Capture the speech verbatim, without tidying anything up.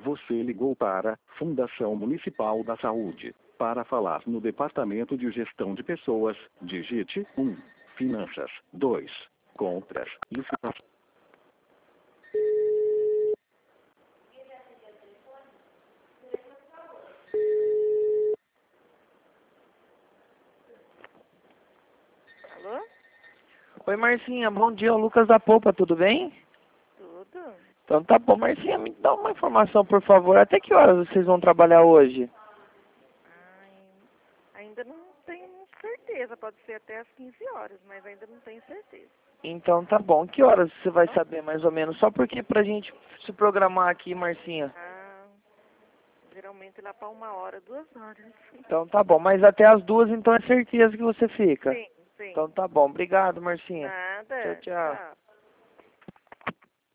Você ligou para Fundação Municipal da Saúde. Para falar no Departamento de Gestão de Pessoas, digite um. Finanças. dois. Compras. Licitação. Alô? Oi, Marcinha, bom dia, o Lucas da Polpa, tudo bem? Tudo? Então tá bom, Marcinha, me dá uma informação, por favor, até que horas vocês vão trabalhar hoje? Ai, ainda não tenho certeza, pode ser até às quinze horas, mas ainda não tenho certeza. Então tá bom, que horas você vai saber mais ou menos? Só porque pra gente se programar aqui, Marcinha. Ah, geralmente lá para uma hora, duas horas. Então tá bom, mas até as duas então é certeza que você fica? Sim, sim. Então tá bom, obrigado, Marcinha. Nada. Tchau, tchau. Tchau.